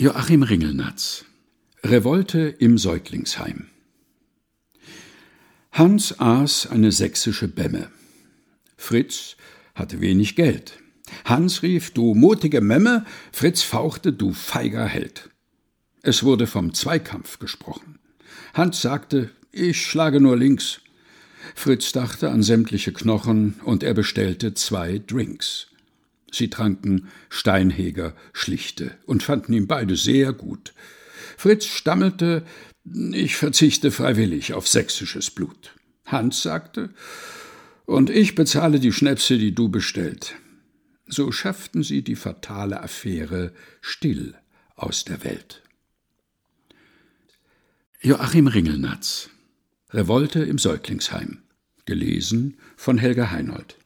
Joachim Ringelnatz. Revolte im Säuglingsheim. Hans aß eine sächsische Bemme. Fritz hatte wenig Geld. Hans rief: »Du mutige Memme«, Fritz fauchte: »Du feiger Held«. Es wurde vom Zweikampf gesprochen. Hans sagte: »Ich schlage nur links«. Fritz dachte an sämtliche Knochen und er bestellte 2 Drinks. Sie tranken Steinheger Schlichte und fanden ihn beide sehr gut. Fritz stammelte: »Ich verzichte freiwillig auf sächsisches Blut«. Hans sagte: »Und ich bezahle die Schnäpse, die du bestellt.« So schafften sie die fatale Affäre still aus der Welt. Joachim Ringelnatz. Revolte im Säuglingsheim. Gelesen von Helga Heinold.